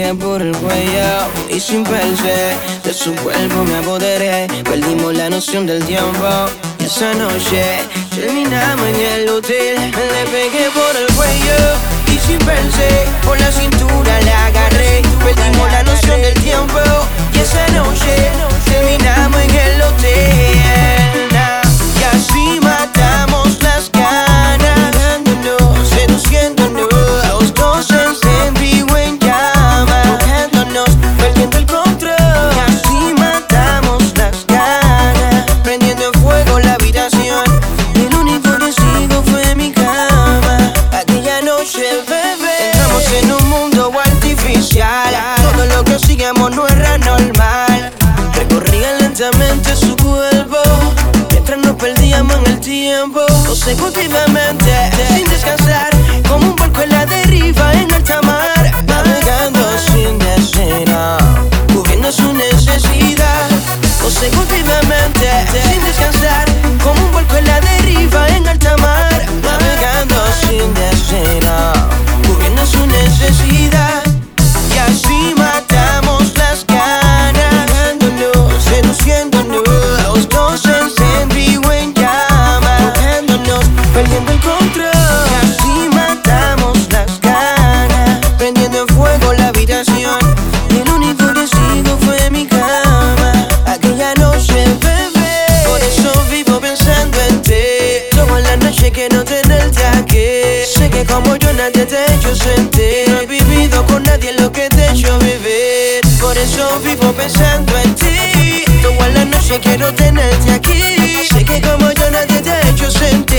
pegué por el cuello y sin pensar de su cuerpo me apoderé. Perdimos la noción del tiempo y esa noche terminamos en el hotel. Le pegué por el cuello y sin pensar por la cintura la agarré. Perdimos la noción del tiempo y esa noche terminamos en el hotel. Y así matamos las ganas, dándonos, seduciéndonos, los dos encendidos en llama, tocándonos, perdiendo el control. Y así matamos las ganas, prendiendo en fuego la habitación. El único testigo fue mi cama. Aquella noche, bebé, entramos en un mundo artificial. Todo lo que hacíamos no era normal. Recorría lentamente su cuerpo mientras nos perdíamos en el tiempo, consecutivamente, sin descansar, como un barco en la deriva en alta mar, navegando sin destino, cubriendo su necesidad, consecutivamente, sin descansar, como un barco en la deriva en alta mar, navegando sin destino, cubriendo su necesidad. Y así matamos las ganas, dándonos, seduciéndonos, los dos encendidos en llama, tocándonos, perdiendo el control. Y así matamos las ganas, prendiendo en fuego la habitación. El único testigo fue mi cama. Aquella noche, bebé, por eso vivo pensando en ti. Toda la noche quiero tenerte aquí. Sé que como yo nadie te ha hecho sentir. No he vivido con nadie lo que te he hecho vivir. Por eso vivo pensando en ti. Toda la noche quiero tenerte aquí. Sé que como yo nadie te ha hecho sentir.